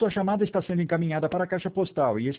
sua chamada está sendo encaminhada para a caixa postal e